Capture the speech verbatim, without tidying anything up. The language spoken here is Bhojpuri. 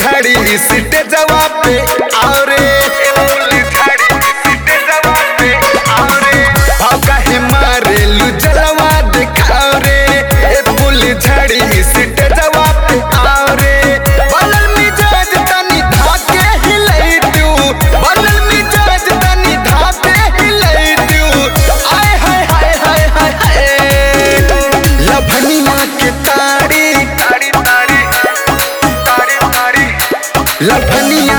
झाड़ी सीटे जवाब पे आओ रे, फूल झाड़ी सीटे जवाब पे आओ रे, भाव काहे मारे लू जलवा दिखाओ रे, ए फूल झाड़ी सीटे जवाब पे आओ रे। बनल मिजाज तनी धाके हिलई तू, बनल मिजाज तनी धाके हिलई तू, आय हाय हाय हाय हाय हाय। लभनिया के ताड़ी ताड़ी ताड़ी ताड़ी ताड़ी लभनिया